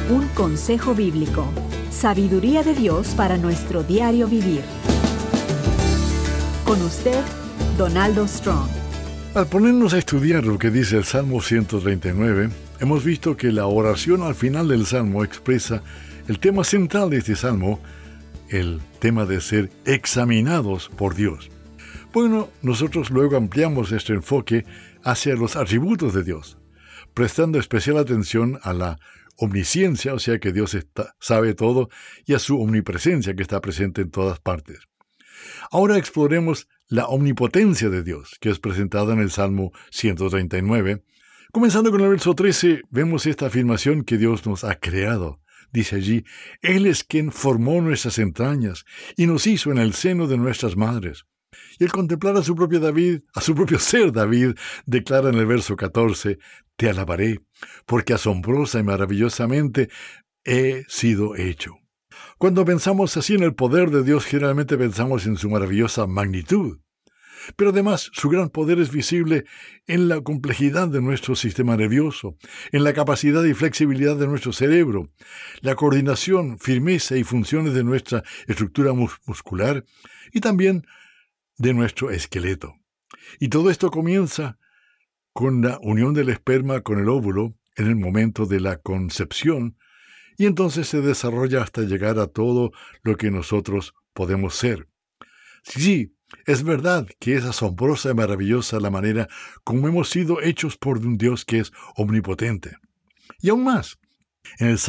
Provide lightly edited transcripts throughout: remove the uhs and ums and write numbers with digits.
Un consejo bíblico. Sabiduría de Dios para nuestro diario vivir. Con usted, Donaldo Strong. Al ponernos a estudiar lo que dice el Salmo 139, hemos visto que la oración al final del Salmo expresa el tema central de este Salmo, el tema de ser examinados por Dios. Bueno, nosotros luego ampliamos este enfoque hacia los atributos de Dios, prestando especial atención a la omnisciencia, o sea que Dios sabe todo, y a su omnipresencia, que está presente en todas partes. Ahora exploremos la omnipotencia de Dios, que es presentada en el Salmo 139. Comenzando con el verso 13, vemos esta afirmación que Dios nos ha creado. Dice allí, Él es quien formó nuestras entrañas y nos hizo en el seno de nuestras madres. Y al contemplar a su propio ser David, declara en el verso 14, Te alabaré, porque asombrosa y maravillosamente he sido hecho. Cuando pensamos así en el poder de Dios, generalmente pensamos en su maravillosa magnitud. Pero además, su gran poder es visible en la complejidad de nuestro sistema nervioso, en la capacidad y flexibilidad de nuestro cerebro, la coordinación, firmeza y funciones de nuestra estructura muscular y también de nuestro esqueleto. Y todo esto comienza con la unión del esperma con el óvulo en el momento de la concepción, y entonces se desarrolla hasta llegar a todo lo que nosotros podemos ser. Sí, es verdad que es asombrosa y maravillosa la manera como hemos sido hechos por un Dios que es omnipotente. Y aún más, en el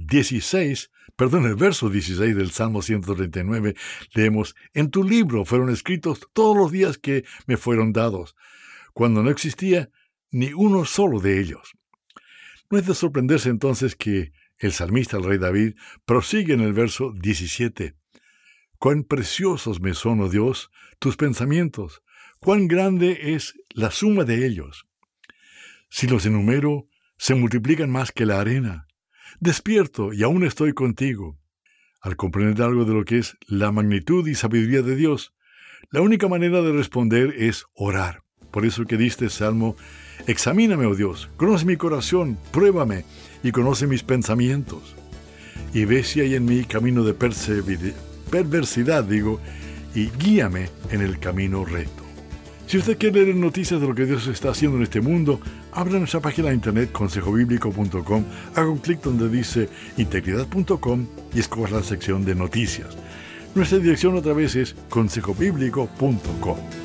verso 16 del Salmo 139, leemos, En tu libro fueron escritos todos los días que me fueron dados, cuando no existía ni uno solo de ellos. No es de sorprenderse entonces que el salmista, el rey David, prosigue en el verso 17. Cuán preciosos me son, oh Dios, tus pensamientos, cuán grande es la suma de ellos. Si los enumero, se multiplican más que la arena. Despierto y aún estoy contigo. Al comprender algo de lo que es la magnitud y sabiduría de Dios, la única manera de responder es orar. Por eso que diste Salmo, examíname, oh Dios, conoce mi corazón, pruébame y conoce mis pensamientos. Y ve si hay en mí camino de perversidad, y guíame en el camino recto. Si usted quiere leer noticias de lo que Dios está haciendo en este mundo, abra nuestra página de internet consejobiblico.com, haga un clic donde dice integridad.com y escoja la sección de noticias. Nuestra dirección otra vez es consejobiblico.com.